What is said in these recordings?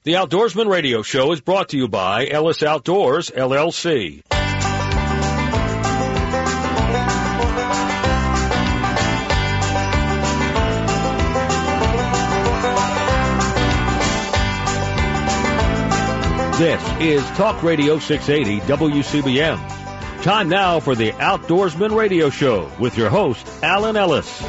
The Outdoorsman Radio Show is brought to you by Ellis Outdoors, LLC. This is Talk Radio 680 WCBM. Time now for the Outdoorsman Radio Show with your host, Alan Ellis.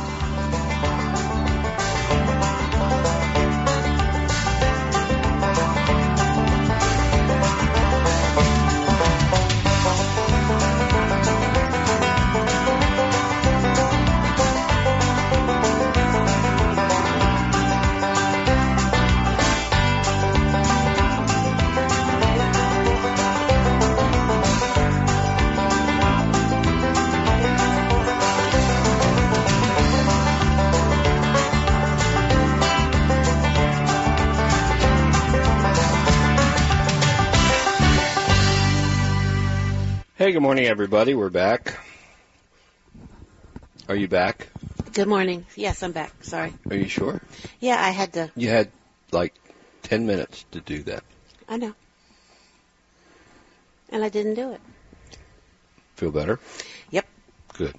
Hey, good morning, everybody. We're back. Are you back? Good morning. Yes, I'm back. Sorry. Are you sure? Yeah, I had to. You had like 10 minutes to do that. I know. And I didn't do it. Feel better? Yep. Good.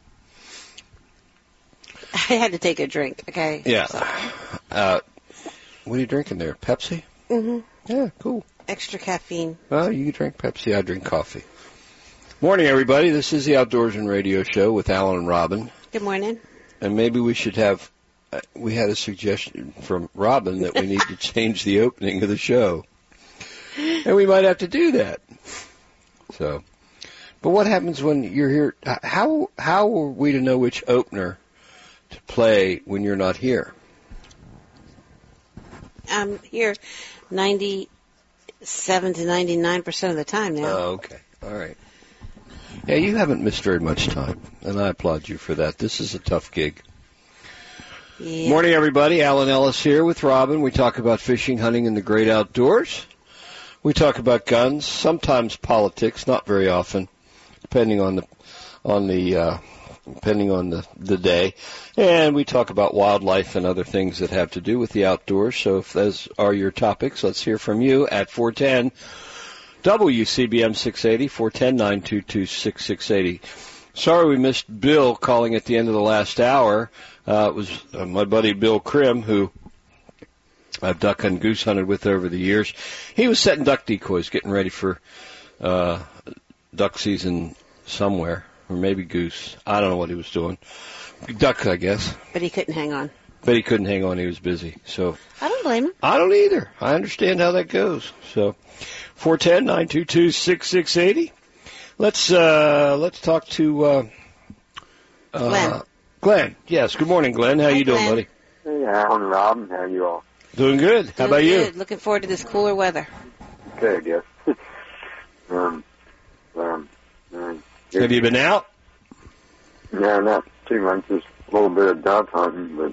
I had to take a drink, okay? Yeah. What are you drinking there? Pepsi? Mm-hmm. Yeah, cool. Extra caffeine. Well, you drink Pepsi. I drink coffee. Morning, everybody. This is the Outdoorsman Radio Show with Alan and Robin. Good morning. And maybe we should have, we had a suggestion from Robin that we need to change the opening of the show. And we might have to do that. So, but what happens when you're here? How are we to know which opener to play when you're not here? I'm here 97 to 99% of the time now. Oh, okay. All right. Yeah, you haven't missed very much time, and I applaud you for that. This is a tough gig. Yeah. Morning, everybody. Alan Ellis here with Robin. We talk about fishing, hunting, and the great outdoors. We talk about guns, sometimes politics, not very often, depending on the day. And we talk about wildlife and other things that have to do with the outdoors. So if those are your topics, let's hear from you at 410 WCBM 680, 410-922-6680. Sorry we missed Bill calling at the end of the last hour. It was my buddy Bill Krim, who I've duck and goose hunted with over the years. He was setting duck decoys, getting ready for duck season somewhere, or maybe goose. I don't know what he was doing. Duck, I guess. But he couldn't hang on. He was busy. So I don't blame him. I don't either. I understand how that goes. So 410-922-6680. Let's talk to Glenn. Glenn. Yes. Good morning, Glenn. How you doing, Glenn. buddy? Hey, Alan, Robin, how you all? Doing good. How about you? Good. Looking forward to this cooler weather. Good, yes. Have you been out? No, not too much. Just a little bit of dove hunting, but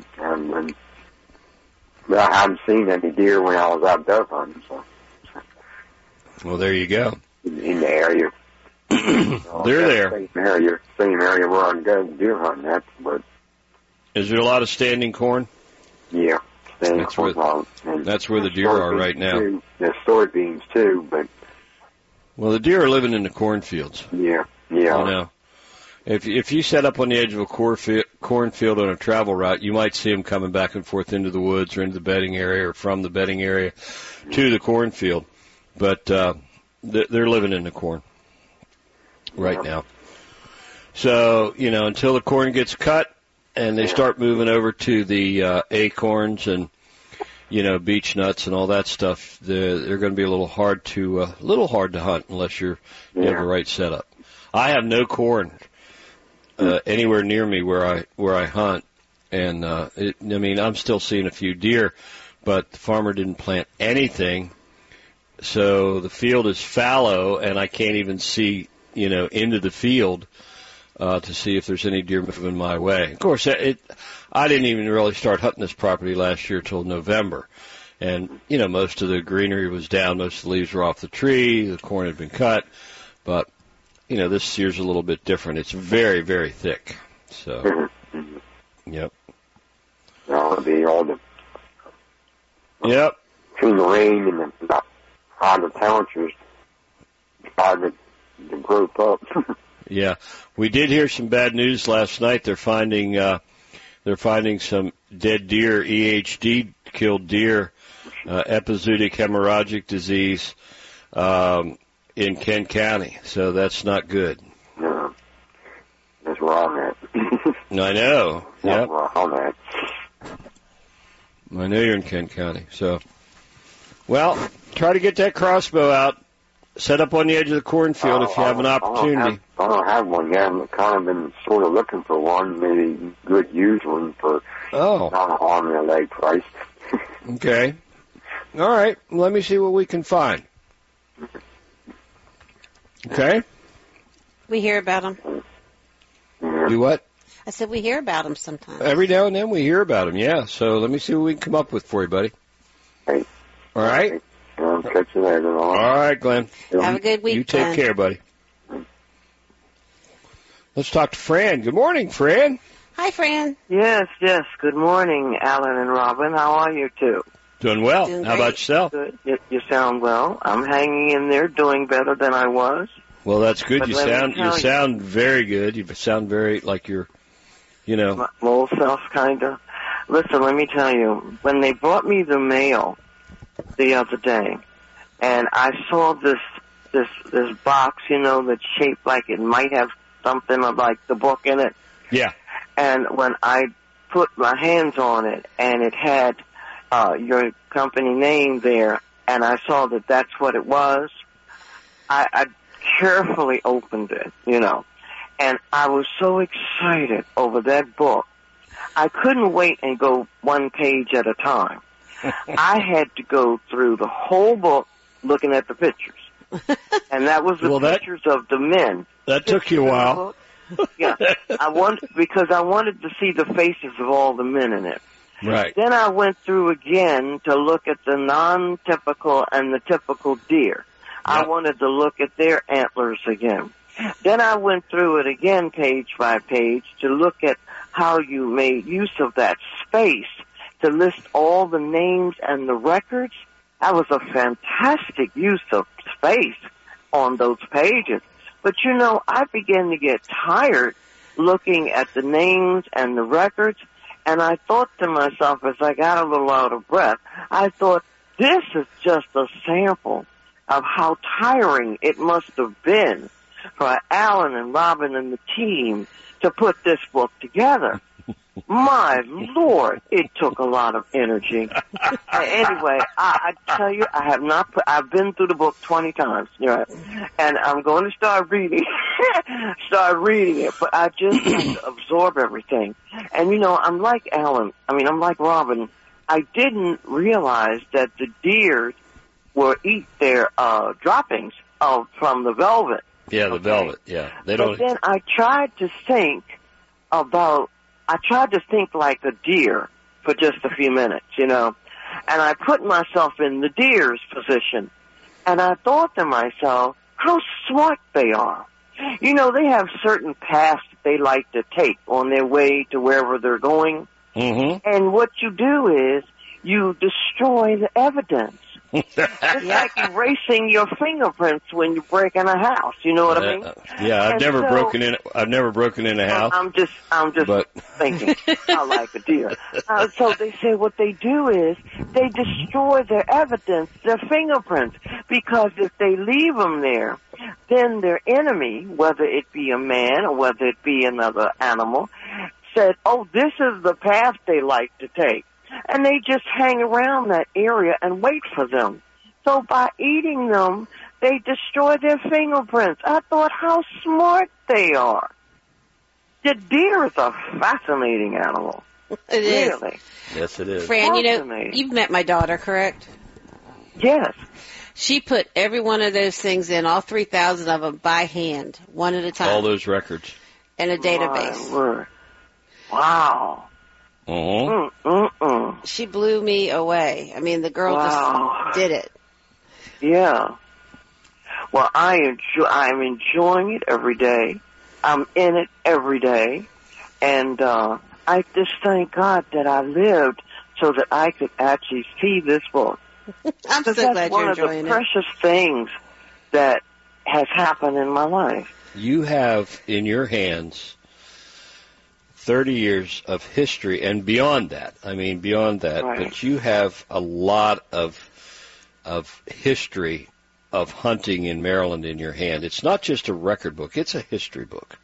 I haven't seen any deer when I was out dove hunting. So. Well, there you go. In the area. They're there. Same area where I go deer hunting at, but. Is there a lot of standing corn? Yeah. That's where the deer are right now. Too. There's soybeans too, but. Well, the deer are living in the cornfields. Yeah. You know, if you set up on the edge of a cornfield on a travel route, you might see them coming back and forth into the woods or into the bedding area or from the bedding area to the cornfield. But they're living in the corn right now. So, you know, until the corn gets cut and they start moving over to the acorns and, you know, beech nuts and all that stuff, they're going to be a little hard to hunt unless you have the right setup. I have no corn anywhere near me where I hunt, and I'm still seeing a few deer, but the farmer didn't plant anything, so the field is fallow, and I can't even see, you know, into the field to see if there's any deer moving my way. Of course, I didn't even really start hunting this property last year till November, and you know, most of the greenery was down, most of the leaves were off the tree, the corn had been cut, but you know, this year's a little bit different. It's very, very thick. So, yep. That'll be all the. Yep. between the rain and the hotter temperatures, started to group up. Yeah, we did hear some bad news last night. They're finding some dead deer, EHD killed deer, epizootic hemorrhagic disease in Kent County. So that's not good. No, that's where I'm at. I know. That's Yep. where I'm at. I know you're in Kent County. So, well, try to get that crossbow out. Set up on the edge of the cornfield if you have an opportunity. I don't have one yet. I've kind of been sort of looking for one, maybe good used one for not an arm and a leg price. Okay. All right. Let me see what we can find. Okay. We hear about them. Do what? I said we hear about them sometimes. Every now and then we hear about them, yeah. So let me see what we can come up with for you, buddy. Hey. All right? Catch you later. All right, Glenn. Have a good week, You take Glenn. care, buddy. Let's talk to Fran. Good morning, Fran. Hi, Fran. Yes. Good morning, Alan and Robin. How are you two? Doing well. Doing How great. about yourself? Good. You sound well. I'm hanging in there, doing better than I was. Well, that's good. But You let me sound tell you. sound very good. You sound very like you're, My old self, kind of. Listen, let me tell you. When they brought me the mail the other day, and I saw this box, that's shaped like it might have something like the book in it. Yeah. And when I put my hands on it, and it had your company name there, and I saw that that's what it was, I carefully opened it, and I was so excited over that book. I couldn't wait and go one page at a time. I had to go through the whole book looking at the pictures. And that was the pictures of the men. That took you a while. Yeah. Because I wanted to see the faces of all the men in it. Right. Then I went through again to look at the non-typical and the typical deer. I wanted to look at their antlers again. Then I went through it again page by page to look at how you made use of that space to list all the names and the records. That was a fantastic use of space on those pages. But I began to get tired looking at the names and the records, and I thought to myself as I got a little out of breath, I thought, this is just a sample of how tiring it must have been for Alan and Robin and the team to put this book together. My Lord, it took a lot of energy. Anyway, I tell you, I've been through the book 20 times, and I'm going to start reading it, but I just have to absorb everything. And I'm like Alan, I'm like Robin. I didn't realize that the deer will eat their droppings from the velvet. Yeah, the velvet. Yeah, But then I tried to think like a deer for just a few minutes, and I put myself in the deer's position, and I thought to myself, how smart they are. They have certain paths that they like to take on their way to wherever they're going, and what you do is you destroy the evidence. It's like erasing your fingerprints when you break in a house. You know what I mean? Yeah, I've never broken in a house. I'm just thinking. I like a deer. So they say what they do is they destroy their evidence, their fingerprints, because if they leave them there, then their enemy, whether it be a man or whether it be another animal, said, "Oh, this is the path they like to take." And they just hang around that area and wait for them. So by eating them, they destroy their fingerprints. I thought how smart they are. The deer is a fascinating animal. It is. Really. Yes, it is. Fran, Fascinating. you've met my daughter, correct? Yes. She put every one of those things in, all 3,000 of them, by hand, one at a time. All those records. In a database. My word. Wow. She blew me away. The girl just did it. Yeah. Well, I'm enjoying it every day. I'm in it every day. And I just thank God that I lived so that I could actually see this book. I'm so glad you're enjoying it. That's one of the precious things that has happened in my life. You have in your hands 30 years of history, and beyond that. I mean, beyond that. Right. But you have a lot of history of hunting in Maryland in your hand. It's not just a record book; it's a history book.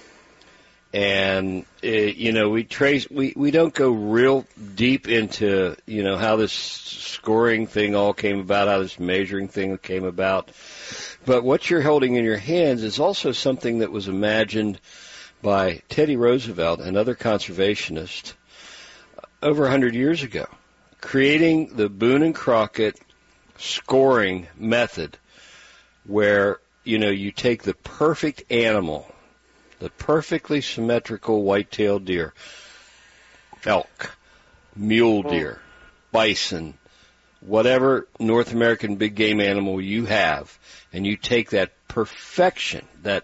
And we don't go real deep into how this scoring thing all came about, how this measuring thing came about. But what you're holding in your hands is also something that was imagined by Teddy Roosevelt and other conservationists over 100 years ago, creating the Boone and Crockett scoring method, where you take the perfect animal, the perfectly symmetrical white-tailed deer, elk, mule deer, bison, whatever North American big game animal you have, and you take that perfection, that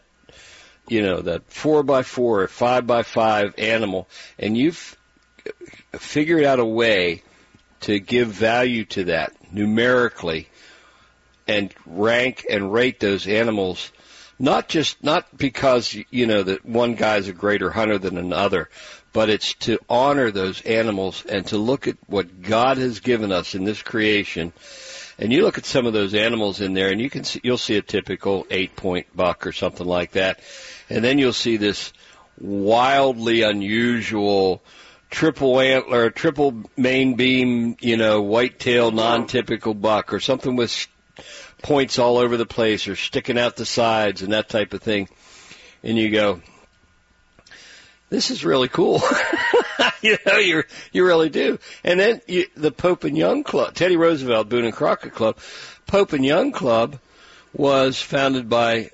4x4 or 5x5 animal, and you've figured out a way to give value to that numerically and rank and rate those animals, not because that one guy's a greater hunter than another, but it's to honor those animals and to look at what God has given us in this creation. And you look at some of those animals in there, and you'll see a typical 8-point buck or something like that, and then you'll see this wildly unusual triple antler, triple main beam, white-tailed, non-typical buck, or something with points all over the place or sticking out the sides and that type of thing. And you go, this is really cool. You really do. And then the Pope and Young Club, Teddy Roosevelt, Boone and Crockett Club, Pope and Young Club was founded by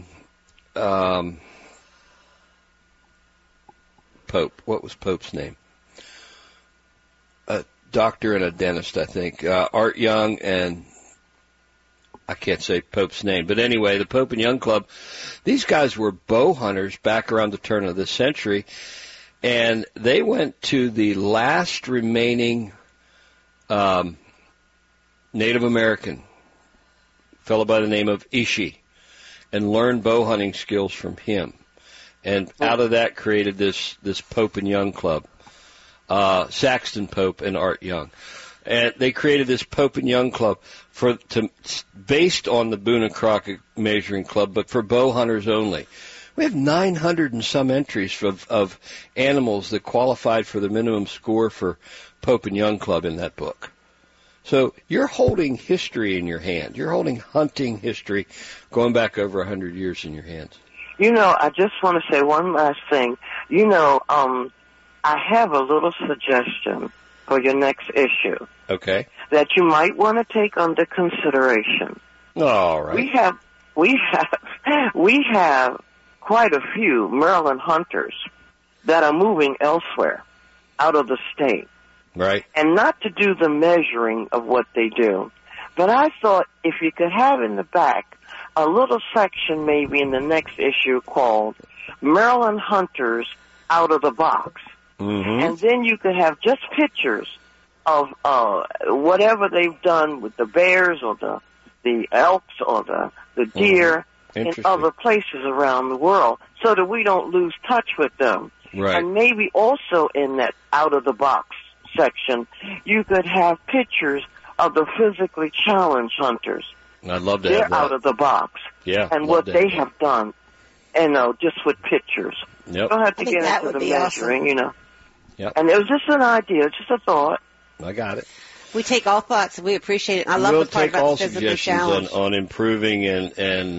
Pope. What was Pope's name? A doctor and a dentist, I think. Art Young, and I can't say Pope's name. But anyway, the Pope and Young Club, these guys were bow hunters back around the turn of the century, and they went to the last remaining Native American fellow by the name of Ishi and learned bow hunting skills from him. And out of that created this Pope and Young Club, Saxton Pope and Art Young. And they created this Pope and Young Club based on the Boone and Crockett Measuring Club, but for bow hunters only. We have 900 and some entries of animals that qualified for the minimum score for Pope and Young Club in that book. So you're holding history in your hand. You're holding hunting history going back over 100 years in your hands. I just want to say one last thing. I have a little suggestion for your next issue. Okay. That you might want to take under consideration. All right. We have quite a few Maryland hunters that are moving elsewhere, out of the state. Right. And not to do the measuring of what they do. But I thought if you could have in the back a little section maybe in the next issue called Maryland Hunters Out of the Box. Mm-hmm. And then you could have just pictures of whatever they've done with the bears or the elks or the deer in other places around the world so that we don't lose touch with them. Right. And maybe also in that out-of-the-box section, you could have pictures of the physically challenged hunters. I'd love to They're have that. out of the box. Yeah. And what they have done, just with pictures. Yep. You don't have to get into the measuring, awesome. Yep. And it was just an idea, just a thought. I got it. We take all thoughts, and we appreciate it. I love the part about the physically challenged. On improving and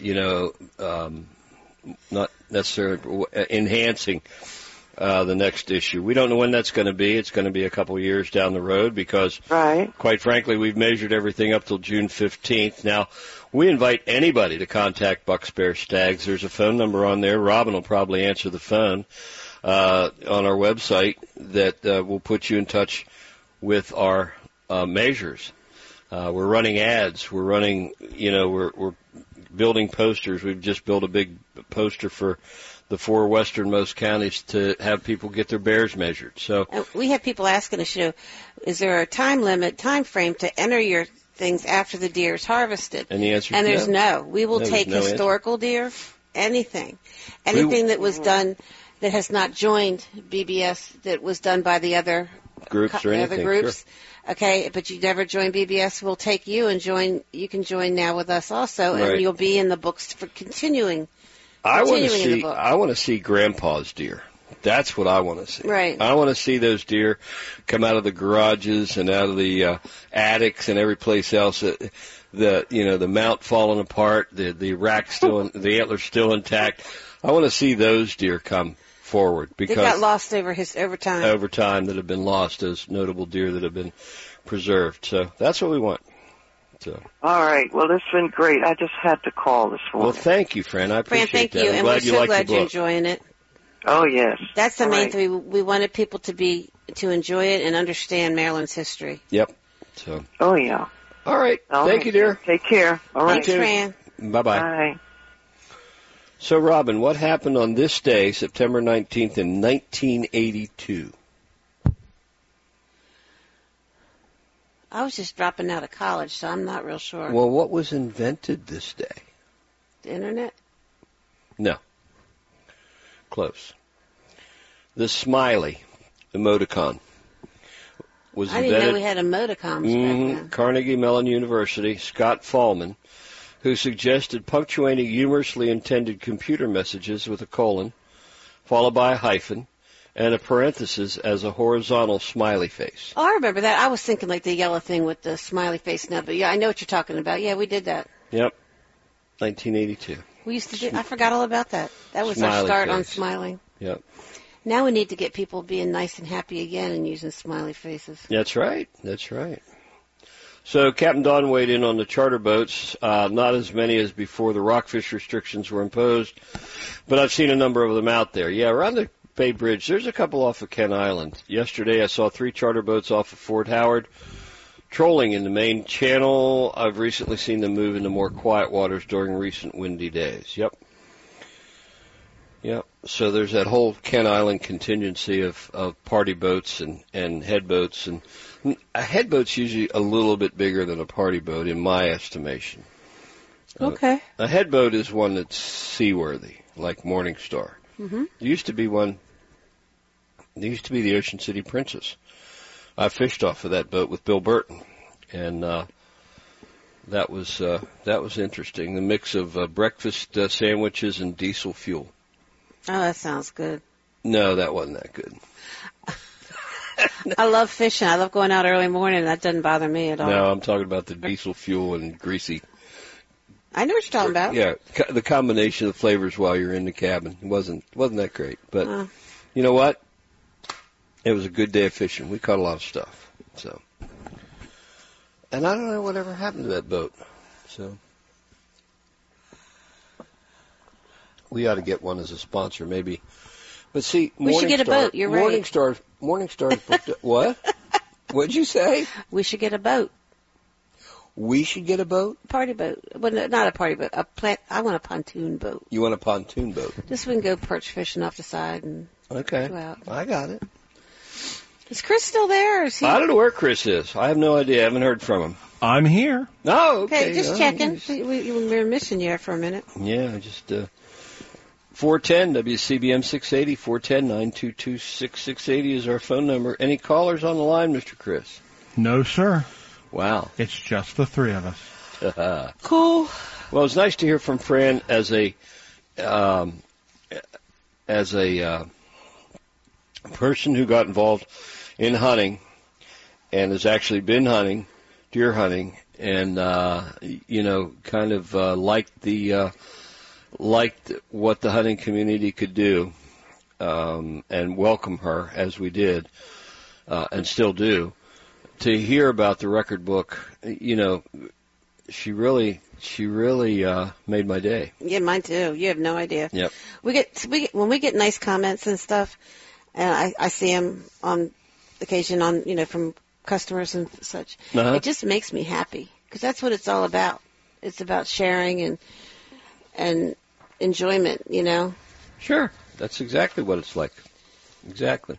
not necessarily enhancing the next issue. We don't know when that's going to be. It's going to be a couple years down the road because, quite frankly, we've measured everything up till June 15th. Now, we invite anybody to contact Bucks, Bears, Stags. There's a phone number on there. Robin will probably answer the phone on our website that will put you in touch with our measures. We're running ads. We're running, we're building posters. We've just built a big poster for the 4 westernmost counties to have people get their bears measured. So we have people asking us, is there a time frame to enter your things after the deer is harvested? And the answer is there's no. We will take historical deer, anything that was done that has not joined BBS, that was done by the other groups or anything. Other groups. Sure. Okay, but you never joined BBS. We'll take you and join. You can join now with us also, and you'll be in the books for continuing. I want to see Grandpa's deer. That's what I want to see. Right. I want to see those deer come out of the garages and out of the attics and every place else. The mount falling apart, the rack still, the antlers still intact. I want to see those deer come forward because they got lost over time. Over time, that have been lost as notable deer that have been preserved. So that's what we want. So. All right. Well, this has been great. I just had to call this morning. Well, thank you, Fran. I appreciate thank that. you, I'm and glad we're so glad you're enjoying it. Oh, yes. That's the main thing. We wanted people to enjoy it and understand Maryland's history. Yep. So. Oh, yeah. All right. Thank you, dear. Take care. All right. Thanks, Fran. Bye-bye. Bye. So, Robin, what happened on this day, September 19th, in 1982? I was just dropping out of college, so I'm not real sure. Well, what was invented this day? The Internet? No. Close. The smiley emoticon was invented. I didn't know we had emoticons back then. Carnegie Mellon University, Scott Fahlman, who suggested punctuating humorously intended computer messages with a colon, followed by a hyphen, and a parenthesis as a horizontal smiley face. Oh, I remember that. I was thinking like the yellow thing with the smiley face now, but yeah, I know what you're talking about. Yeah, we did that. Yep. 1982. We used to do. I forgot all about that. That was smiley our start face. on smiling. Yep. Now we need to get people being nice and happy again and using smiley faces. That's right. That's right. So Captain Don weighed in on the charter boats, not as many as before the rockfish restrictions were imposed, but I've seen a number of them out there. Yeah, around the Bay Bridge, there's a couple off of Kent Island. Yesterday I saw 3 charter boats off of Fort Howard trolling in the main channel. I've recently seen them move into more quiet waters during recent windy days. Yep. So there's that whole Kent Island contingency of party boats and head boats. And a head boat's usually a little bit bigger than a party boat in my estimation. Okay. A head boat is one that's seaworthy, like Morningstar. Mm-hmm. There used to be the Ocean City Princess. I fished off of that boat with Bill Burton, and that was interesting. The mix of breakfast sandwiches and diesel fuel. Oh, that sounds good. No, that wasn't that good. I love fishing. I love going out early morning. That doesn't bother me at all. No, I'm talking about the diesel fuel and greasy. I know what you're talking about. Yeah, the combination of flavors while you're in the cabin wasn't that great. But you know what? It was a good day of fishing. We caught a lot of stuff. So, and I don't know whatever happened to that boat. So, we ought to get one as a sponsor, maybe. But see, we should get a boat. You're right. Morningstar booked what? What'd you say? We should get a boat. We should get a boat? Party boat. Well, not a party boat. I want a pontoon boat. You want a pontoon boat? Just so we can go perch fishing off the side and go out. I got it. Is Chris still there? Or is he? I don't know where Chris is. I have no idea. I haven't heard from him. I'm here. Oh, okay. Just checking. We were missing you for a minute. Yeah, just 410 WCBM 680, 410-922-6680 is our phone number. Any callers on the line, Mr. Chris? No, sir. Wow. It's just the 3 of us. Cool. Well, it's nice to hear from Fran as a person who got involved in hunting and has actually been hunting, deer hunting, and liked what the hunting community could do, and welcome her as we did, and still do. To hear about the record book, she really made my day. Yeah, mine too. You have no idea. Yep. When we get nice comments and stuff, and I see them on occasion from customers and such. Uh-huh. It just makes me happy because that's what it's all about. It's about sharing and and enjoyment, you know. Sure. That's exactly what it's like. Exactly.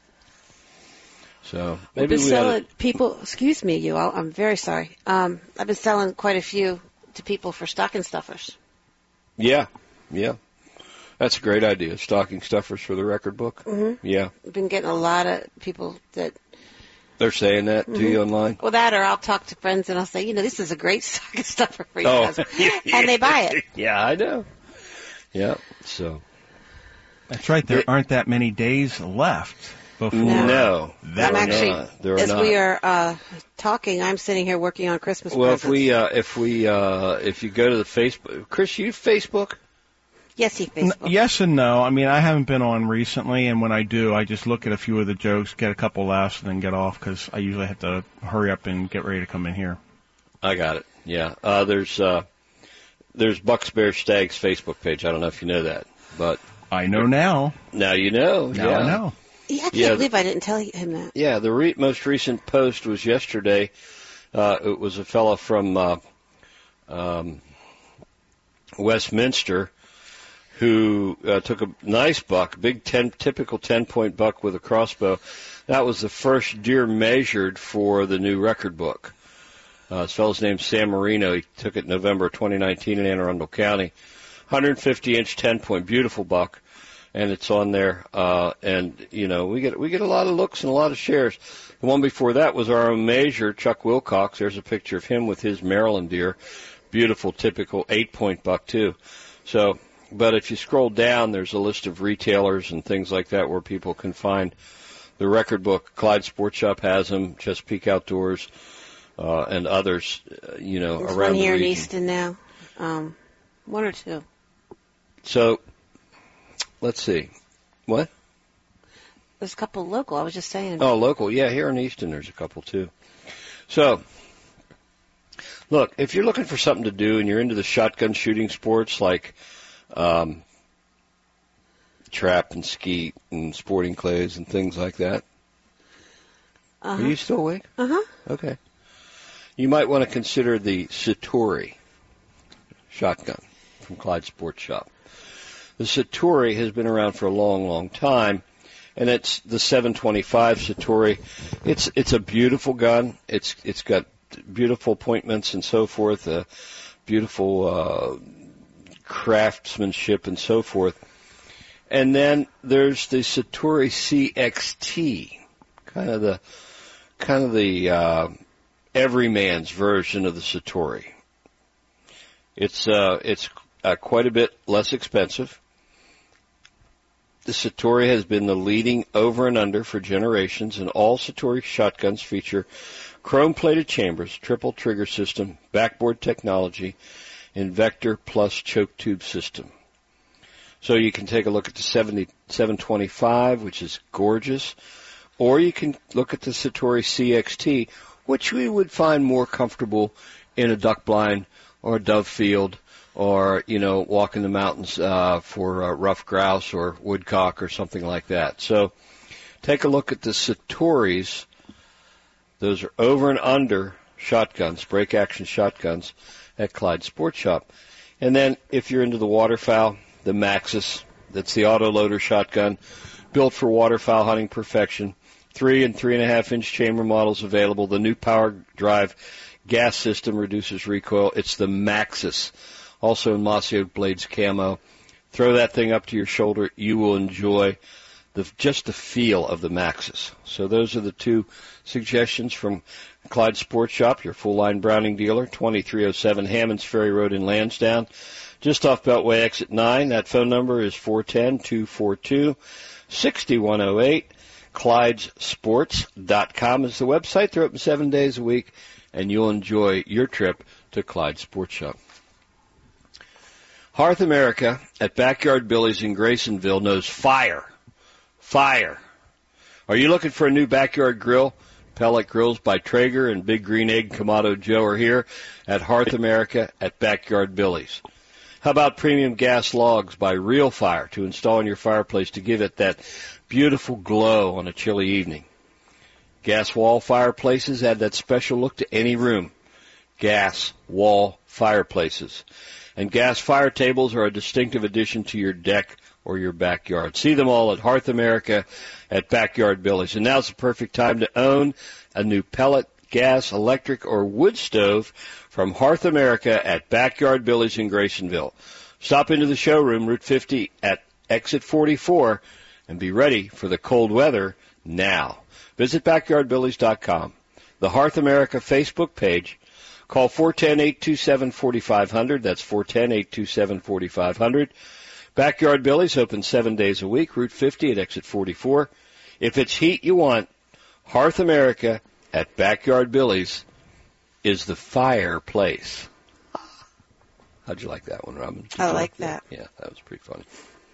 So maybe we've been selling people. Excuse me, you all. I'm very sorry. I've been selling quite a few to people for stocking stuffers. Yeah. That's a great idea. Stocking stuffers for the record book. Mm-hmm. Yeah. I've been getting a lot of people that. They're saying that to you online? Well, that or I'll talk to friends and I'll say, this is a great stocking stuffer for you guys. And they buy it. Yeah, I know. Yeah, so. That's right. There aren't that many days left before. No. I'm actually, as we are talking, I'm sitting here working on Christmas presents. Well, if you go to the Facebook, Chris, you Facebook? Yes, he Facebook. Yes and no. I mean, I haven't been on recently, and when I do, I just look at a few of the jokes, get a couple laughs, and then get off because I usually have to hurry up and get ready to come in here. I got it. Yeah. There's Bucks Bears Stags Facebook page. I don't know if you know that, but I know now. Now you know. Now I know. Yeah, I can't believe I didn't tell him that. Yeah, the most recent post was yesterday. It was a fellow from Westminster who took a nice buck, big typical 10-point buck with a crossbow. That was the first deer measured for the new record book. This fellow's name's Sam Marino. He took it November 2019 in Anne Arundel County. 150-inch 10-point, beautiful buck, and it's on there. And we get a lot of looks and a lot of shares. The one before that was our own measure, Chuck Wilcox. There's a picture of him with his Maryland deer, beautiful, typical 8-point buck too. So. But if you scroll down, there's a list of retailers and things like that where people can find the record book. Clyde Sports Shop has them, Chesapeake Outdoors, and others, There's around the region. one here in Easton now, one or two. So, let's see. What? There's a couple local, I was just saying. Oh, local. Yeah, here in Easton there's a couple too. So, look, if you're looking for something to do and you're into the shotgun shooting sports like trap and skeet and sporting clays and things like that. Are you still awake? Okay. You might want to consider the Satori shotgun from Clyde Sports Shop. The Satori has been around for a long, long time, and it's the 725 Satori. It's a beautiful gun. It's got beautiful appointments and so forth, beautiful craftsmanship and so forth. And then there's the Satori CXT, kind of the everyman's version of the Satori. It's quite a bit less expensive. The Satori has been the leading over and under for generations, and all Satori shotguns feature chrome-plated chambers, triple trigger system, backboard technology, and Vector Plus choke tube system. So you can take a look at the 725, which is gorgeous, or you can look at the Satori CXT, which we would find more comfortable in a duck blind or a dove field, or walking the mountains for rough grouse or woodcock or something like that. So take a look at the Satoris. Those are over and under shotguns, break action shotguns at Clyde Sports Shop. And then if you're into the waterfowl, the Maxus, that's the autoloader shotgun, built for waterfowl hunting perfection. 3 and 3.5 inch chamber models available. The new power drive gas system reduces recoil. It's the Maxus, also in Mossy Oak Blades camo. Throw that thing up to your shoulder. You will enjoy just the feel of the Maxus. So those are the two suggestions from Clyde Sports Shop, your full-line Browning dealer, 2307 Hammonds Ferry Road in Lansdowne, just off Beltway Exit 9. That phone number is 410-242-6108. ClydesSports.com is the website. They're open 7 days a week, and you'll enjoy your trip to Clyde Sports Shop. Hearth America at Backyard Billy's in Graysonville knows fire. Fire. Are you looking for a new backyard grill? Pellet Grills by Traeger and Big Green Egg Kamado Joe are here at Hearth America at Backyard Billy's. How about premium gas logs by Real Fire to install in your fireplace to give it that beautiful glow on a chilly evening? Gas wall fireplaces add that special look to any room. gas wall fireplaces. And gas fire tables are a distinctive addition to your deck or your backyard. See them all at Hearth America at Backyard Billy's. And now's the perfect time to own a new pellet, gas, electric, or wood stove from Hearth America at Backyard Billy's in Graysonville. Stop into the showroom, Route 50 at Exit 44, and be ready for the cold weather now. Visit BackyardBillys.com. The Hearth America Facebook page. Call 410-827-4500. That's 410-827-4500. Backyard Billy's open 7 days a week, Route 50 at Exit 44. If it's heat you want, Hearth America at Backyard Billy's is the fireplace. How'd you like that one, Robin? I like that. Yeah, that was pretty funny.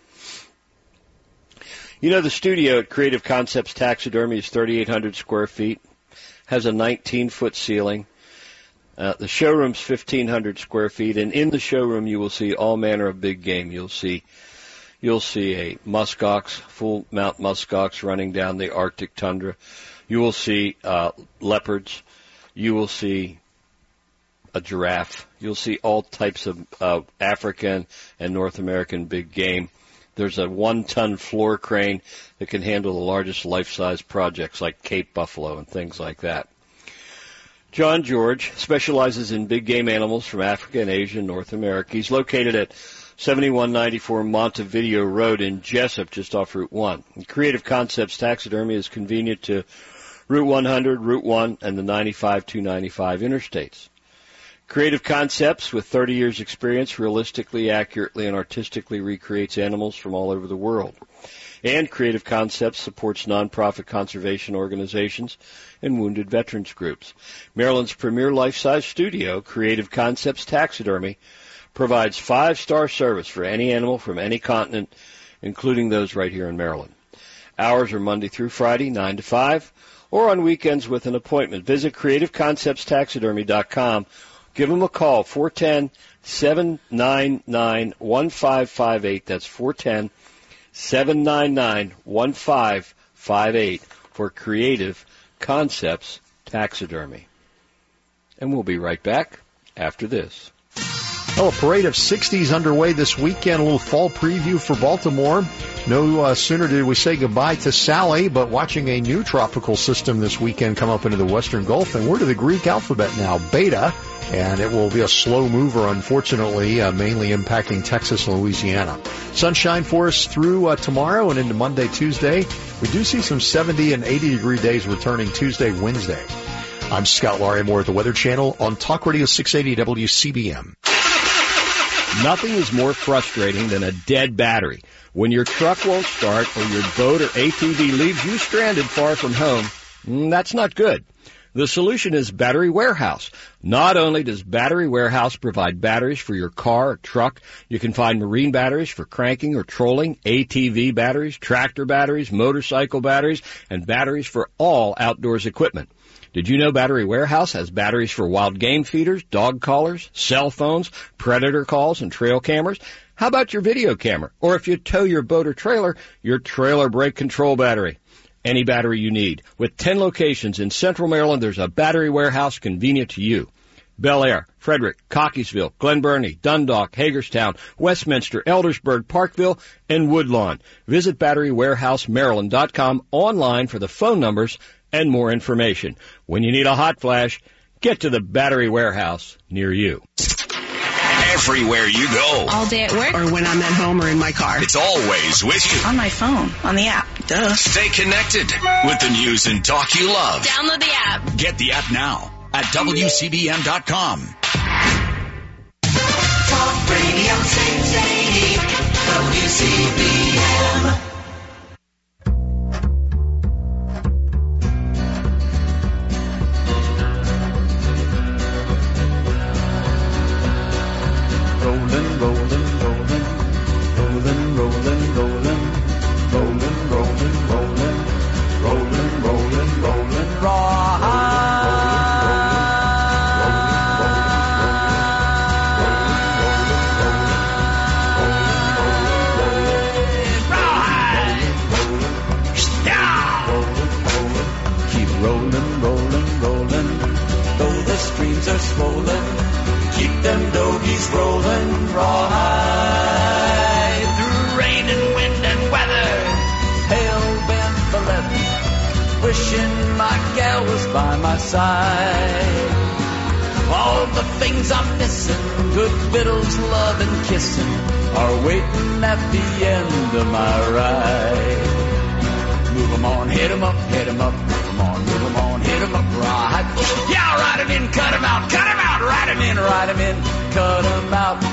You know, the studio at Creative Concepts Taxidermy is 3,800 square feet, has a 19-foot ceiling. The showroom's 1,500 square feet, and in the showroom you will see all manner of big game. You'll see a muskox, full mount muskox running down the Arctic tundra. You will see leopards. You will see a giraffe. You'll see all types of African and North American big game. There's a 1-ton floor crane that can handle the largest life-size projects like Cape Buffalo and things like that. John George specializes in big game animals from Africa and Asia and North America. He's located at 7194 Montevideo Road in Jessup, just off Route 1. And Creative Concepts Taxidermy is convenient to Route 100, Route 1, and the 95-295 interstates. Creative Concepts, with 30 years' experience, realistically, accurately, and artistically recreates animals from all over the world. And Creative Concepts supports nonprofit conservation organizations and wounded veterans groups. Maryland's premier life-size studio, Creative Concepts Taxidermy, provides 5-star service for any animal from any continent, including those right here in Maryland. Hours are Monday through Friday, 9 to 5, or on weekends with an appointment. Visit CreativeConceptsTaxidermy.com. Give them a call, 410-799-1558. That's 410-799-1558 for Creative Concepts Taxidermy. And we'll be right back after this. Well, a parade of 60s underway this weekend. A little fall preview for Baltimore. No sooner did we say goodbye to Sally, but watching a new tropical system this weekend come up into the western Gulf. And we're to the Greek alphabet now, Beta. And it will be a slow mover, unfortunately, mainly impacting Texas and Louisiana. Sunshine for us through tomorrow and into Monday, Tuesday. We do see some 70 and 80-degree days returning Tuesday, Wednesday. I'm Scott Larimore at the Weather Channel on Talk Radio 680 WCBM. Nothing is more frustrating than a dead battery. When your truck won't start or your boat or ATV leaves you stranded far from home, that's not good. The solution is Battery Warehouse. Not only does Battery Warehouse provide batteries for your car or truck, you can find marine batteries for cranking or trolling, ATV batteries, tractor batteries, motorcycle batteries, and batteries for all outdoors equipment. Did you know Battery Warehouse has batteries for wild game feeders, dog collars, cell phones, predator calls, and trail cameras? How about your video camera? Or if you tow your boat or trailer, your trailer brake control battery. Any battery you need. With 10 locations in Central Maryland, there's a Battery Warehouse convenient to you. Bel Air, Frederick, Cockeysville, Glen Burnie, Dundalk, Hagerstown, Westminster, Eldersburg, Parkville, and Woodlawn. Visit BatteryWarehouseMaryland.com online for the phone numbers and more information. When you need a hot flash, get to the Battery Warehouse near you. Everywhere you go. All day at work. Or when I'm at home or in my car. It's always with you. On my phone. On the app. Duh. Stay connected with the news and talk you love. Download the app. Get the app now at WCBM.com. Talk Radio 680 WCBM. Rolling, rolling, rolling, rolling, rolling, rolling, rolling, rolling, rolling, rolling, rolling, rolling, He's rolling rawhide through rain and wind and weather, hell-bent for leather, wishing my gal was by my side. All the things I'm missing, good victuals, love and kissing, are waiting at the end of my ride. Move 'em on, hit 'em up, hit 'em up, move 'em on, move 'em on, hit 'em up, right. Yeah, ride 'em in, cut 'em out, ride 'em in, cut 'em out,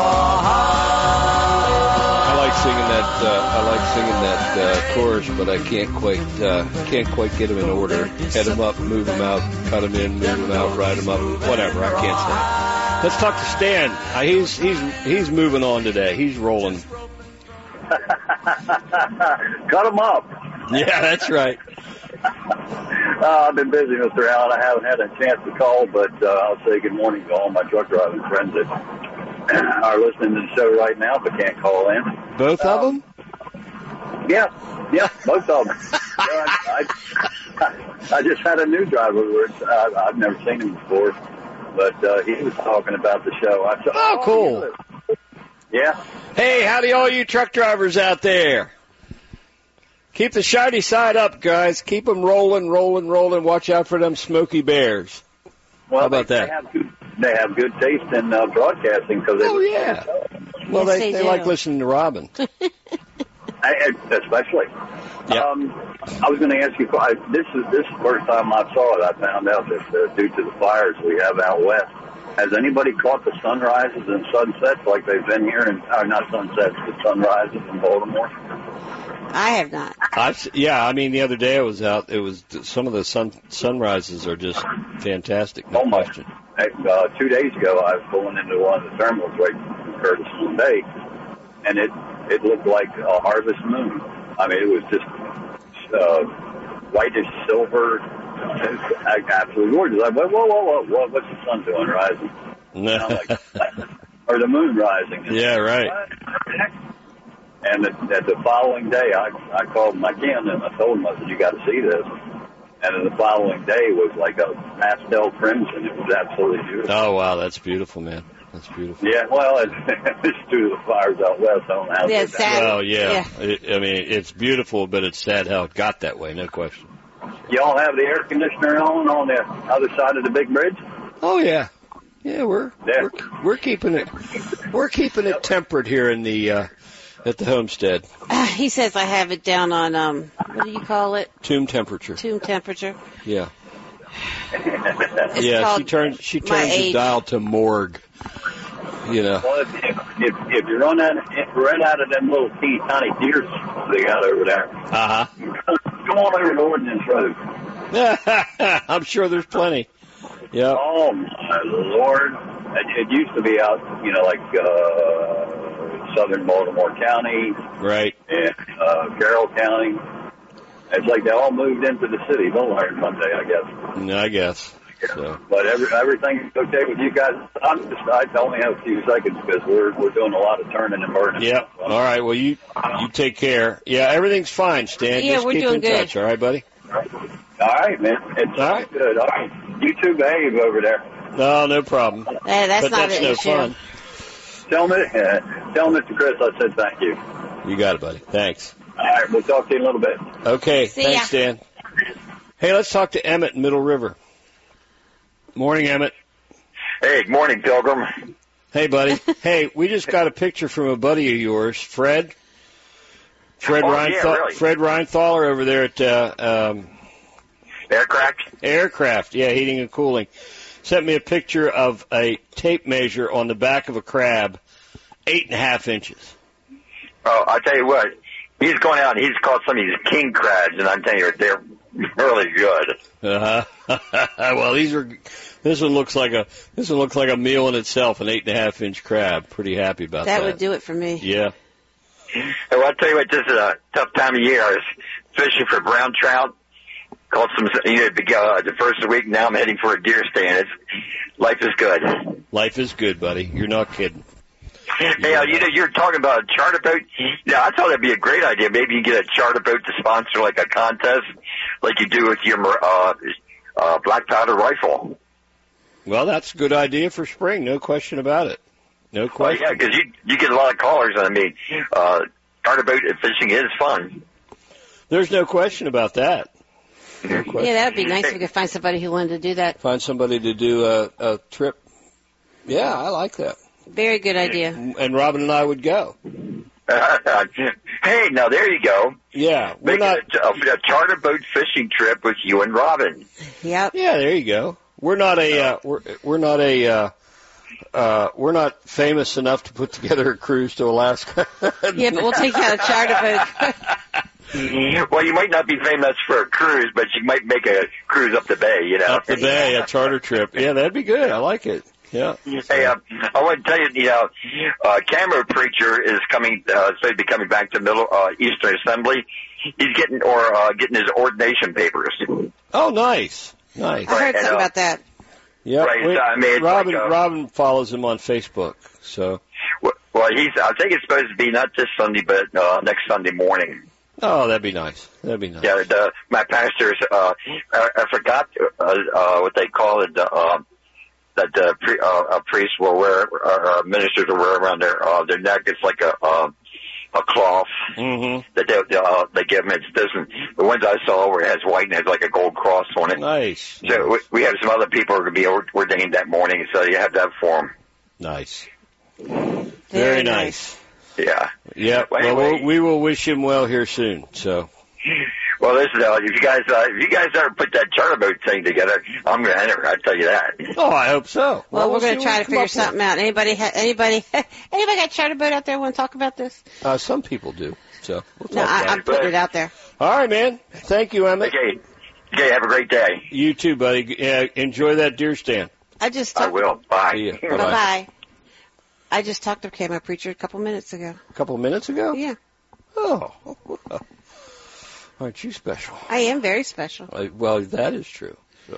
rawhide. I like singing that chorus, but I can't quite get them in order. Head them up, move them out, cut them in, move them out, ride them up, whatever. I can't sing. Let's talk to Stan. He's moving on today. He's rolling. Cut them up. Yeah, that's right. I've been busy, Mr. Allen. I haven't had a chance to call, but I'll say good morning to all my truck driving friends that are listening to the show right now but can't call in. Both of them? Yeah, both of them. I just had a new driver. I've never seen him before, but he was talking about the show. I said, oh, cool. Yeah. Hey, howdy all you truck drivers out there. Keep the shiny side up, guys. Keep them rolling. Watch out for them Smoky Bears. Well, how about that? They have good taste in broadcasting. Oh, yeah. Well, yes, they like listening to Robin. Especially. Yep. I was going to ask you, this is the first time I saw it. I found out that due to the fires we have out west, has anybody caught the sunrises and sunsets like they've been here? Not sunsets, but sunrises in Baltimore? I have not. I mean, the other day I was out. It was some of the sunrises are just fantastic. No question. 2 days ago, I was pulling into one of the terminals right in Curtis Bay, and it looked like a harvest moon. I mean, it was just whitish silver, absolutely gorgeous. I went, whoa, what's the sun doing rising? Or the moon rising. Yeah, right. And the following day, I called my kin and I told him, I said, you got to see this. And then the following day was like a pastel crimson. It was absolutely beautiful. Oh, wow, that's beautiful, man. That's beautiful. Yeah, well, it's due to the fires out west. I don't know how it's sad. Well, yeah. I mean, it's beautiful, but it's sad how it got that way, no question. Y'all have the air conditioner on the other side of the big bridge? Oh, yeah. Yeah, we're keeping it tempered here in the at the homestead. He says I have it down on what do you call it? Tomb temperature. Tomb temperature. Yeah. Yeah, she turns the dial to morgue. You know. Well, if you run out of them little tiny deers they got over there, come on over to Ordnance Road. I'm sure there's plenty. Yeah. Oh my Lord! It used to be out, like southern Baltimore County, right, and Carroll County. It's like they all moved into the city. They'll learn someday, I guess. No, I guess. So. But everything's okay with you guys. I only have a few seconds because we're doing a lot of turning and burning. Yep. All right. Well, you take care. Yeah, everything's fine, Stan. Yeah, just we're keep doing in good. Touch, all right, buddy? All right, man. It's all right. Good. All right. You two behave over there. No problem. That's not an issue. Fun. Tell Mr. Chris I said thank you. You got it, buddy. Thanks. All right. We'll talk to you in a little bit. Okay. See Thanks, ya. Stan. Hey, let's talk to Emmett in Middle River. Morning, Emmett. Hey, good morning, Pilgrim. Hey, buddy. Hey, we just got a picture from a buddy of yours, Fred. Fred Reinthaler over there at Aircraft, yeah, heating and cooling. Sent me a picture of a tape measure on the back of a crab, 8.5 inches. Oh, I'll tell you what. He's going out and he's caught some of these king crabs, and I'm telling you, they're really good. Well, this one looks like a meal in itself, an 8.5 inch crab. Pretty happy about that. That would do it for me. Yeah. Well, I'll tell you what, this is a tough time of year. I was fishing for brown trout. Caught some, the first of the week. Now I'm heading for a deer stand. Life is good. Life is good, buddy. You're not kidding. Hey, you're talking about a charter boat. Yeah, I thought that'd be a great idea. Maybe you can get a charter boat to sponsor like a contest, like you do with your black powder rifle. Well, that's a good idea for spring, no question about it. No question. Yeah, because you get a lot of callers, and I mean, charter boat fishing is fun. There's no question about that. No question. Yeah, that would be nice if we could find somebody who wanted to do that. Find somebody to do a trip. Yeah, I like that. Very good idea. And Robin and I would go. Hey, now there you go. Yeah, we're not a charter boat fishing trip with you and Robin. Yep. Yeah, there you go. We're not we're not famous enough to put together a cruise to Alaska. Yeah, but we'll take out a charter boat. Well, you might not be famous for a cruise, but you might make a cruise up the bay, you know. Up the bay, a charter trip. Yeah, that'd be good. I like it. Yeah. Hey, I want to tell you, Camo Preacher is coming, supposed to be coming back to Middle Eastern Assembly. He's getting his ordination papers. Oh, nice. I heard something about that. Yeah, right. Robin follows him on Facebook. So. Well, I think it's supposed to be not this Sunday, but next Sunday morning. Oh, that'd be nice. Yeah, my pastors, I forgot what they call it. That priests will wear, ministers will wear around their neck. It's like a cloth that they give them. It doesn't. The ones I saw where it has white and has like a gold cross on it. Nice. So we have some other people who are going to be ordained that morning, so you have that for them. Nice. Very nice. Yeah. Yeah. Well, anyway, we will wish him well here soon. So. Well, listen, if you guys ever put that charter boat thing together, I'm going to enter. I tell you that. Oh, I hope so. Well, we're going to try to figure something out. Anybody got a charter boat out there want to talk about this? Some people do. So we'll talk about I'm putting it out there. All right, man. Thank you, Emmett. Okay. Have a great day. You too, buddy. Enjoy that deer stand. I will. Bye. See ya. Bye-bye. I just talked to Camo Preacher a couple minutes ago. A couple of minutes ago? Yeah. Oh. Aren't you special? I am very special. Well, that is true. So.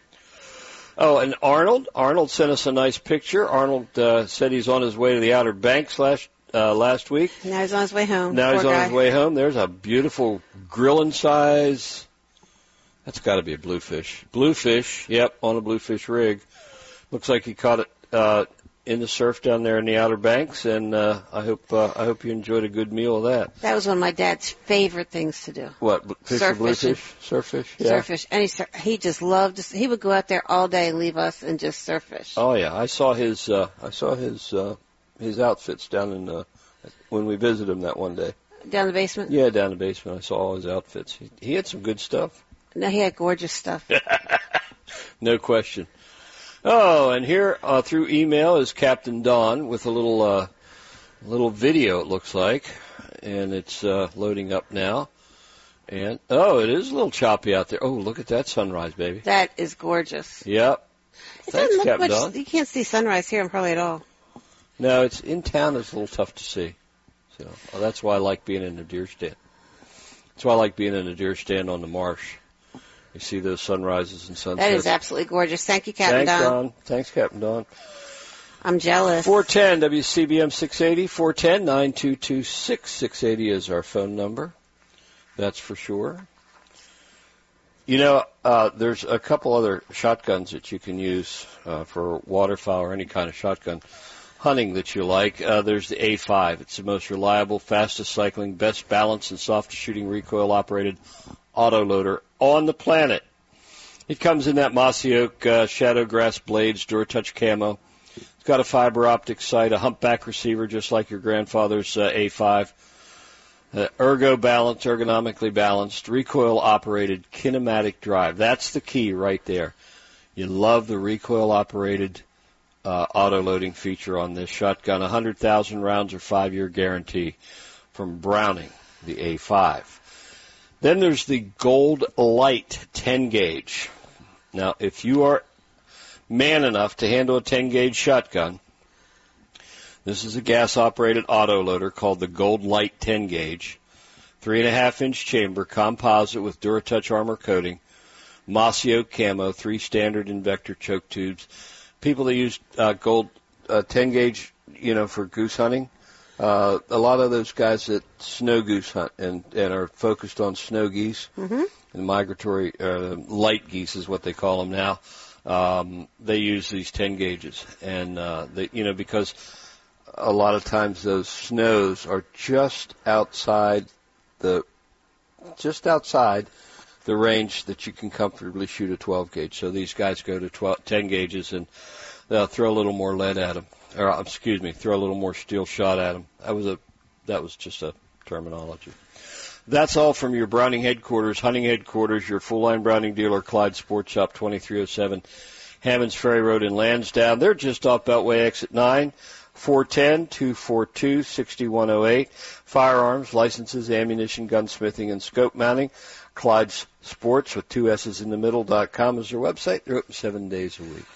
Oh, and Arnold sent us a nice picture. Arnold said he's on his way to the Outer Banks last week. Now he's on his way home. His way home. There's a beautiful grilling size. That's got to be a bluefish. Bluefish, yep, on a bluefish rig. Looks like he caught it in the surf down there in the Outer Banks, and I hope you enjoyed a good meal of that. That was one of my dad's favorite things to do. What, fish or bluefish? Surf fish? Yeah. Surf fish. And he just loved to, he would go out there all day and leave us and just surf fish. Oh yeah, I saw his outfits down in when we visited him that one day. Down the basement? Yeah, down the basement. I saw all his outfits. He had some good stuff. No, he had gorgeous stuff. No question. Oh, and here through email is Captain Don with a little video, it looks like, and it's loading up now. And it is a little choppy out there. Oh, look at that sunrise, baby. That is gorgeous. Yep. Thanks, Captain Don. You can't see sunrise here, probably at all. No, it's in town. It's a little tough to see. So that's why I like being in the deer stand. That's why I like being in the deer stand on the marsh. You see those sunrises and sunsets. That is absolutely gorgeous. Thank you, Captain Don. Thanks, Captain Don. I'm jealous. 410 WCBM 680, 410-922-6680 is our phone number. That's for sure. You know, there's a couple other shotguns that you can use for waterfowl or any kind of shotgun hunting that you like. There's the A5. It's the most reliable, fastest cycling, best balanced, and softest shooting recoil-operated autoloader on the planet. It comes in that mossy oak shadow grass blades, DuraTouch camo. It's got a fiber optic sight, a humpback receiver just like your grandfather's A5. Ergonomically balanced, recoil-operated kinematic drive. That's the key right there. You love the recoil-operated auto-loading feature on this shotgun. 100,000 rounds or 5-year guarantee from Browning, the A5. Then there's the Gold Light 10-gauge. Now, if you are man enough to handle a 10-gauge shotgun, this is a gas-operated autoloader called the Gold Light 10-gauge. 3.5-inch chamber, composite with DuraTouch armor coating, mossy oak camo, 3 standard Invector choke tubes. People that use gold 10-gauge, for goose hunting, a lot of those guys that snow goose hunt and are focused on snow geese, and migratory light geese is what they call them now. They use these 10 gauges, and because a lot of times those snows are just outside the range that you can comfortably shoot a 12 gauge. So these guys go to 10 gauges and they'll throw a little more lead at them, throw a little more steel shot at them. That was just a terminology. That's all from your Browning headquarters, hunting headquarters, your full-line Browning dealer, Clyde Sports Shop, 2307 Hammonds Ferry Road in Lansdowne. They're just off Beltway exit 9, 410-242-6108. Firearms, licenses, ammunition, gunsmithing, and scope mounting. Clyde's Sports with 2 S's in the middle.com is their website. They're open 7 days a week.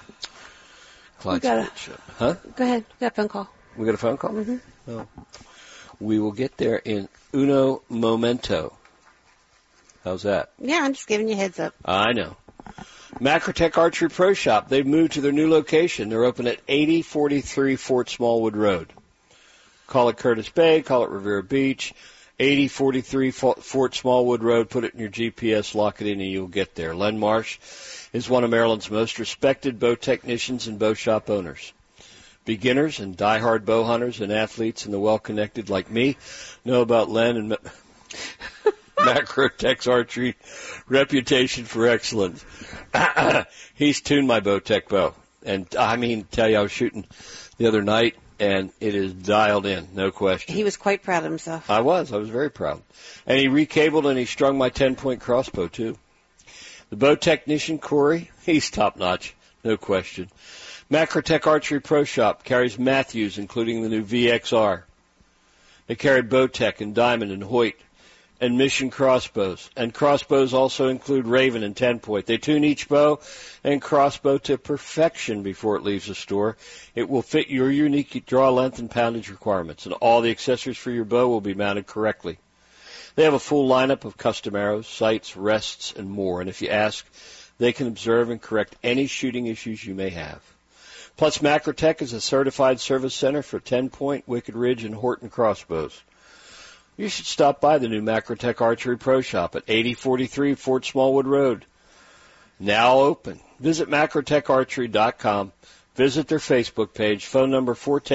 Clyde Sports Shop. Huh? Go ahead. We got a phone call. We got a phone call? Mm-hmm. Oh. We will get there in uno momento. How's that? Yeah, I'm just giving you a heads up. I know. Macrotech Archery Pro Shop. They've moved to their new location. They're open at 8043 Fort Smallwood Road. Call it Curtis Bay. Call it Rivera Beach. 8043 Fort Smallwood Road. Put it in your GPS, lock it in, and you'll get there. Len Marsh is one of Maryland's most respected bow technicians and bow shop owners. Beginners and diehard bow hunters and athletes and the well-connected like me know about Len and Macrotech's archery reputation for excellence. He's tuned my Bowtech bow. And I mean, tell you, I was shooting the other night, and it is dialed in, no question. He was quite proud of himself. I was very proud. And he recabled and he strung my 10-point crossbow, too. The bow technician, Corey, he's top-notch, no question. Macrotech Archery Pro Shop carries Matthews, including the new VXR. They carry Bowtech and Diamond and Hoyt and Mission crossbows. And crossbows also include Raven and 10-point. They tune each bow and crossbow to perfection before it leaves the store. It will fit your unique draw length and poundage requirements, and all the accessories for your bow will be mounted correctly. They have a full lineup of custom arrows, sights, rests, and more. And if you ask, they can observe and correct any shooting issues you may have. Plus, Macrotech is a certified service center for 10-point, Wicked Ridge, and Horton crossbows. You should stop by the new Macrotech Archery Pro Shop at 8043 Fort Smallwood Road. Now open. Visit macrotecharchery.com. Visit their Facebook page. Phone number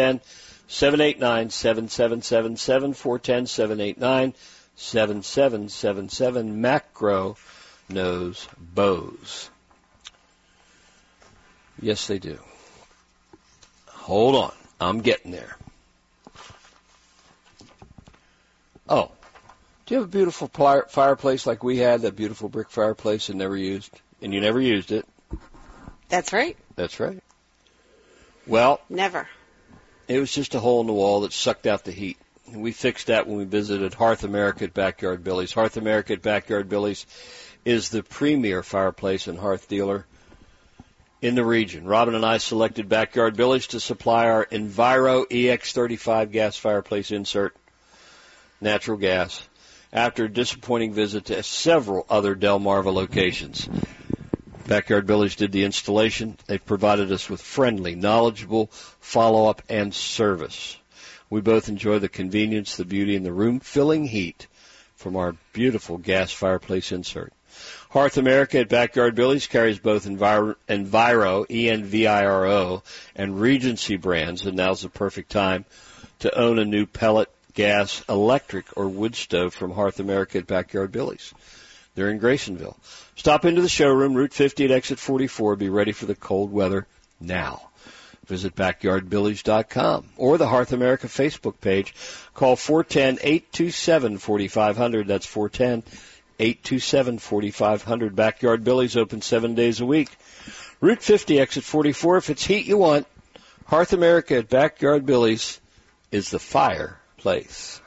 410-789-7777, 410-789-7777. Macro knows bows. Yes, they do. Hold on. I'm getting there. Oh, do you have a beautiful fireplace like we had, that beautiful brick fireplace and never used? And you never used it. That's right. That's right. Well, never. It was just a hole in the wall that sucked out the heat. And we fixed that when we visited Hearth America at Backyard Billy's. Hearth America at Backyard Billy's is the premier fireplace and hearth dealer in the region. Robin and I selected Backyard Billy's to supply our Enviro EX35 gas fireplace insert, natural gas, after a disappointing visit to several other Delmarva locations. Backyard Billy's did the installation. They've provided us with friendly, knowledgeable follow-up and service. We both enjoy the convenience, the beauty, and the room-filling heat from our beautiful gas fireplace insert. Hearth America at Backyard Billy's carries both Enviro, E-N-V-I-R-O, and Regency brands, and now's the perfect time to own a new pellet, gas, electric, or wood stove from Hearth America at Backyard Billy's. They're in Graysonville. Stop into the showroom, Route 50 at Exit 44. Be ready for the cold weather now. Visit BackyardBillies.com or the Hearth America Facebook page. Call 410-827-4500. That's 410-827-4500. Backyard Billy's open 7 days a week. Route 50, Exit 44. If it's heat you want, Hearth America at Backyard Billy's is the fireplace.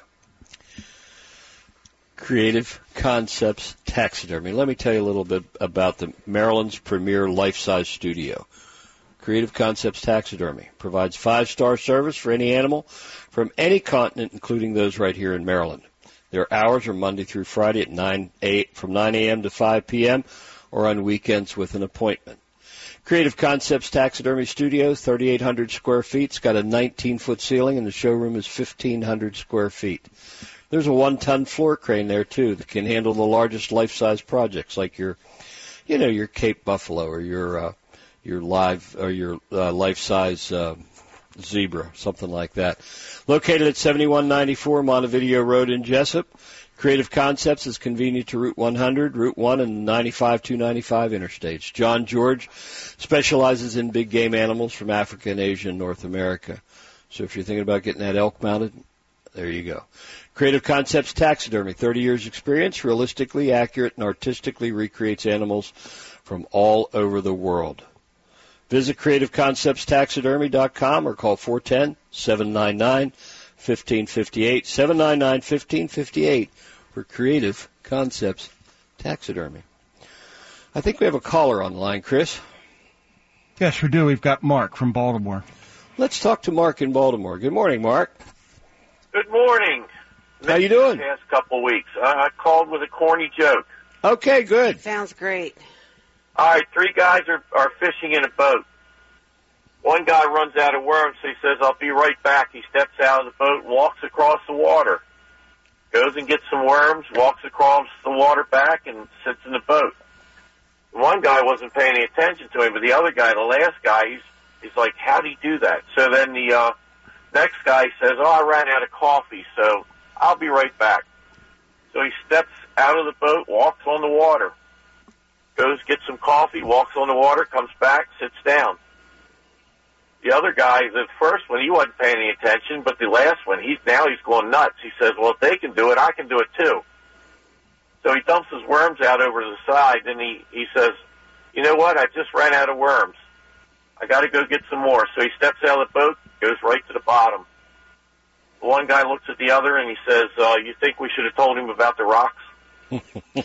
Creative Concepts Taxidermy. Let me tell you a little bit about the Maryland's premier life-size studio. Creative Concepts Taxidermy provides 5-star service for any animal from any continent, including those right here in Maryland. Their hours are Monday through Friday at from 9 a.m. to 5 p.m. or on weekends with an appointment. Creative Concepts Taxidermy Studio, 3,800 square feet. It's got a 19-foot ceiling, and the showroom is 1,500 square feet. There's a 1-ton floor crane there, too, that can handle the largest life-size projects like your Cape Buffalo or your life-size zebra, something like that. Located at 7194 Montevideo Road in Jessup. Creative Concepts is convenient to Route 100, Route 1, and 295 interstates. John George specializes in big game animals from Africa and Asia and North America. So if you're thinking about getting that elk mounted, there you go. Creative Concepts Taxidermy, 30 years experience, realistically accurate and artistically recreates animals from all over the world. Visit CreativeConceptsTaxidermy.com or call 410-799-1558, 799-1558 for Creative Concepts Taxidermy. I think we have a caller on the line, Chris. Yes, we do. We've got Mark from Baltimore. Let's talk to Mark in Baltimore. Good morning, Mark. Good morning. How you doing? The past couple weeks. I called with a corny joke. Okay, good. Sounds great. All right, 3 guys are fishing in a boat. One guy runs out of worms, so he says, I'll be right back. He steps out of the boat and walks across the water. Goes and gets some worms, walks across the water back, and sits in the boat. One guy wasn't paying any attention to him, but the other guy, the last guy, he's like, how'd he do that? So then the next guy says, I ran out of coffee, so I'll be right back. So he steps out of the boat, walks on the water. Goes, gets some coffee, walks on the water, comes back, sits down. The other guy, the first one, he wasn't paying any attention, but the last one, he's going nuts. He says, well, if they can do it, I can do it too. So he dumps his worms out over to the side, and he says, you know what, I just ran out of worms. I got to go get some more. So he steps out of the boat, goes right to the bottom. The one guy looks at the other, and he says, you think we should have told him about the rocks? I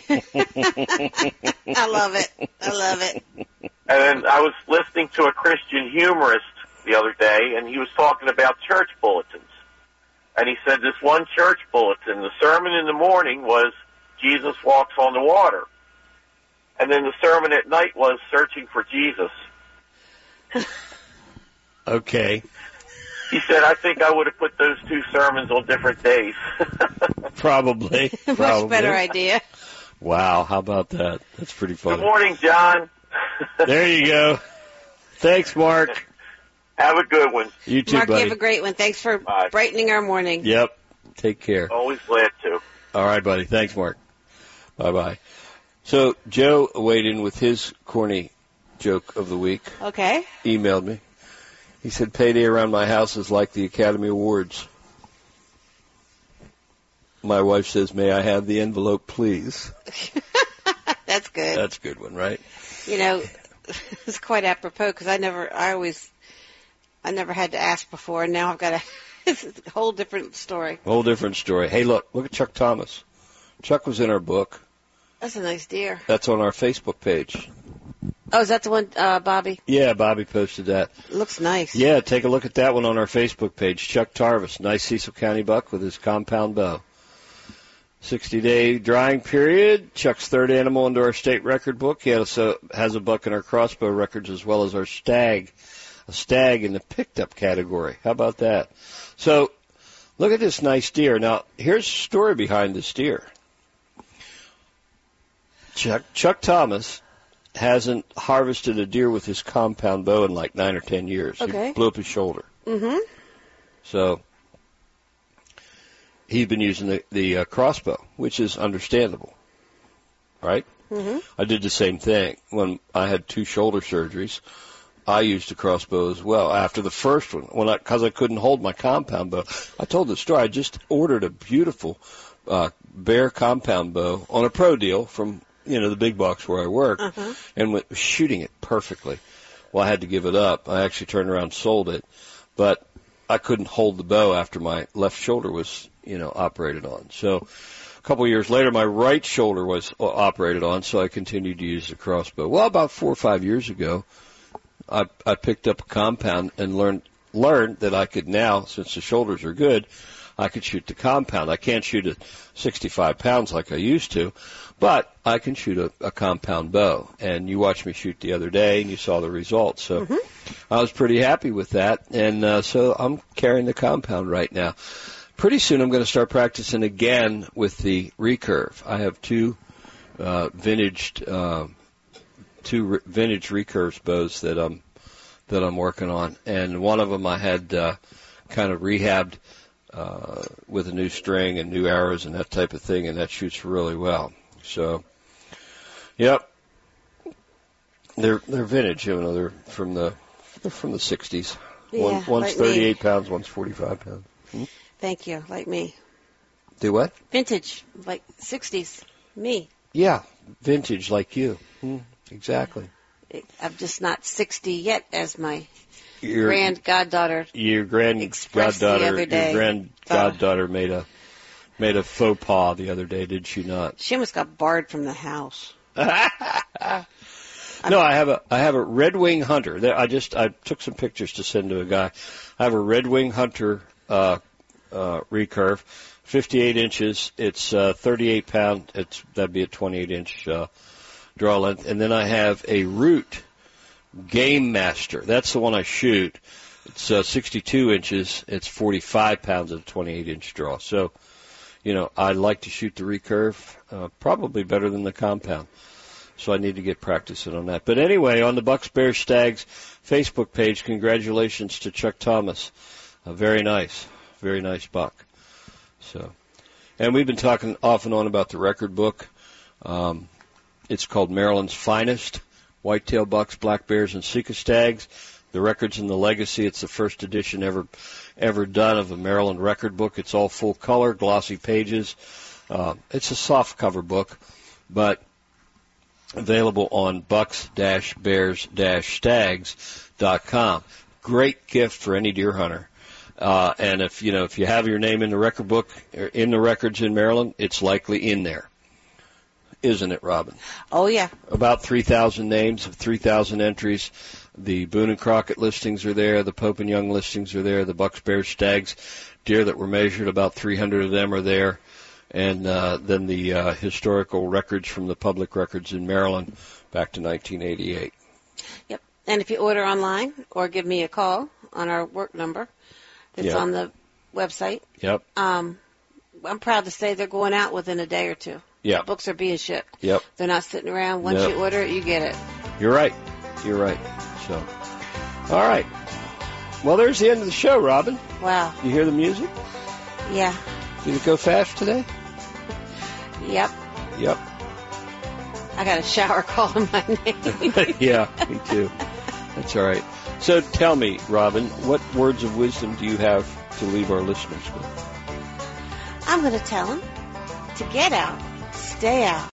love it. And then I was listening to a Christian humorist the other day, and he was talking about church bulletins. And he said this one church bulletin, the sermon in the morning was Jesus walks on the water. And then the sermon at night was searching for Jesus. Okay. He said, I think I would have put those 2 sermons on different days. Probably. Much better idea. Wow, how about that? That's pretty funny. Good morning, John. There you go. Thanks, Mark. Have a good one. You too, Mark, buddy. you have a great one. Thanks for brightening our morning. Yep. Take care. Always glad to. All right, buddy. Thanks, Mark. Bye-bye. So Joe weighed in with his corny joke of the week. Okay. Emailed me. He said, payday around my house is like the Academy Awards. My wife says, may I have the envelope, please? That's good. That's a good one, right? You know, it's quite apropos because I never had to ask before, and now I've got it's a whole different story. Whole different story. Hey, look at Chuck Thomas. Chuck was in our book. That's a nice deer. That's on our Facebook page. Oh, is that the one, Bobby? Yeah, Bobby posted that. Looks nice. Yeah, take a look at that one on our Facebook page. Chuck Tarvis, nice Cecil County buck with his compound bow. 60-day drying period. Chuck's third animal into our state record book. He has a buck in our crossbow records as well as our stag. A stag in the picked up category. How about that? So, look at this nice deer. Now, here's the story behind this deer. Chuck Thomas hasn't harvested a deer with his compound bow in like 9 or 10 years. Okay. He blew up his shoulder. Mm-hmm. So he's been using the crossbow, which is understandable, right? Mm-hmm. I did the same thing when I had 2 shoulder surgeries. I used a crossbow as well. After the first one, because I couldn't hold my compound bow, I told the story. I just ordered a beautiful Bear compound bow on a pro deal from the big box where I work, and was shooting it perfectly. Well, I had to give it up. I actually turned around and sold it, but I couldn't hold the bow after my left shoulder was, operated on. So a couple of years later, my right shoulder was operated on, so I continued to use the crossbow. Well, about 4 or 5 years ago, I picked up a compound and learned that I could now, since the shoulders are good, I could shoot the compound. I can't shoot at 65 pounds like I used to, but I can shoot a compound bow. And you watched me shoot the other day, and you saw the results. So I was pretty happy with that. And so I'm carrying the compound right now. Pretty soon I'm going to start practicing again with the recurve. I have 2 vintage recurve bows that I'm that I'm working on, and one of them I had kind of rehabbed with a new string and new arrows and that type of thing, and that shoots really well. So, yep, they're vintage. You know, they're from the 60s. Yeah, one's like 38 me. pounds, one's 45 pounds. Thank you, like me. Do what? Vintage, like 60s, me. Yeah, vintage like you. Exactly. I'm just not 60 yet, as my grand-goddaughter expressed the other day. Your grand-goddaughter made a faux pas the other day, did she not? She almost got barred from the house. No, I have a Red Wing Hunter. I took some pictures to send to a guy. I have a Red Wing Hunter recurve, 58 inches. It's 38 pound. That'd be a 28 inch draw length. And then I have a Root Game Master. That's the one I shoot. It's 62 inches. It's 45 pounds at a 28 inch draw. So, I like to shoot the recurve probably better than the compound. So I need to get practicing on that. But anyway, on the Bucks, Bears, Stags Facebook page, congratulations to Chuck Thomas. Very nice buck. So, and we've been talking off and on about the record book. It's called Maryland's Finest: Whitetail Bucks, Black Bears, and Sika Stags. The Records and the Legacy. It's the first edition ever done of a Maryland record book. It's all full color, glossy pages. It's a soft cover book, but available on bucks-bears-stags.com. Great gift for any deer hunter. And if you have your name in the record book, or in the records in Maryland, it's likely in there. Isn't it, Robin? Oh, yeah. About 3,000 names, 3,000 entries. The Boone and Crockett listings are there. The Pope and Young listings are there. The Bucks, Bears, Stags deer that were measured, about 300 of them are there. And then the historical records from the public records in Maryland back to 1988. Yep. And if you order online or give me a call on our work number that's on the website, I'm proud to say they're going out within a day or two. Yeah. The books are being shipped. Yep. They're not sitting around. Once you order it, you get it. You're right. So, all right. Well, there's the end of the show, Robin. Wow. You hear the music? Yeah. Did it go fast today? Yep. I got a shower calling my name. Yeah, me too. That's all right. So tell me, Robin, what words of wisdom do you have to leave our listeners with? I'm going to tell them to get out, stay out.